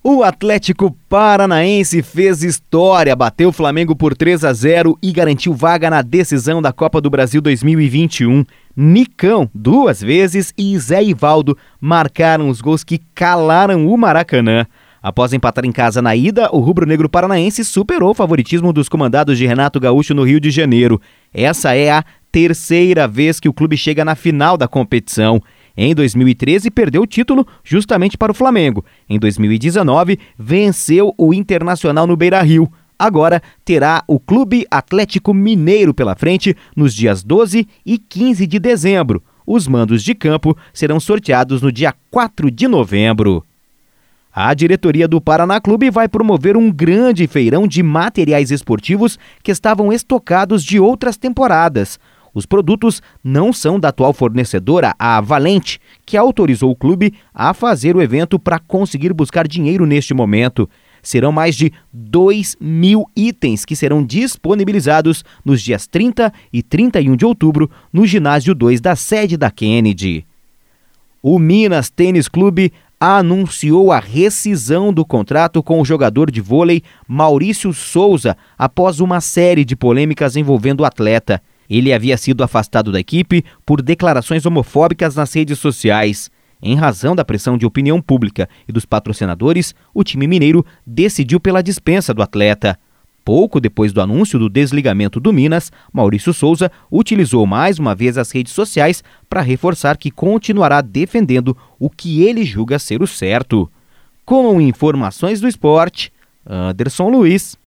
O Atlético Paranaense fez história, bateu o Flamengo por 3-0 e garantiu vaga na decisão da Copa do Brasil 2021. Nicão, 2 vezes, e Zé Ivaldo marcaram os gols que calaram o Maracanã. Após empatar em casa na ida, o rubro-negro paranaense superou o favoritismo dos comandados de Renato Gaúcho no Rio de Janeiro. Essa é a 3ª vez que o clube chega na final da competição. Em 2013, perdeu o título justamente para o Flamengo. Em 2019, venceu o Internacional no Beira-Rio. Agora terá o Clube Atlético Mineiro pela frente nos dias 12 e 15 de dezembro. Os mandos de campo serão sorteados no dia 4 de novembro. A diretoria do Paraná Clube vai promover um grande feirão de materiais esportivos que estavam estocados de outras temporadas. Os produtos não são da atual fornecedora, a Valente, que autorizou o clube a fazer o evento para conseguir buscar dinheiro neste momento. Serão mais de 2.000 itens que serão disponibilizados nos dias 30 e 31 de outubro no Ginásio 2 da sede da Kennedy. O Minas Tênis Clube anunciou a rescisão do contrato com o jogador de vôlei Maurício Souza após uma série de polêmicas envolvendo o atleta. Ele havia sido afastado da equipe por declarações homofóbicas nas redes sociais. Em razão da pressão de opinião pública e dos patrocinadores, o time mineiro decidiu pela dispensa do atleta. Pouco depois do anúncio do desligamento do Minas, Maurício Souza utilizou mais uma vez as redes sociais para reforçar que continuará defendendo o que ele julga ser o certo. Com informações do esporte, Anderson Luiz.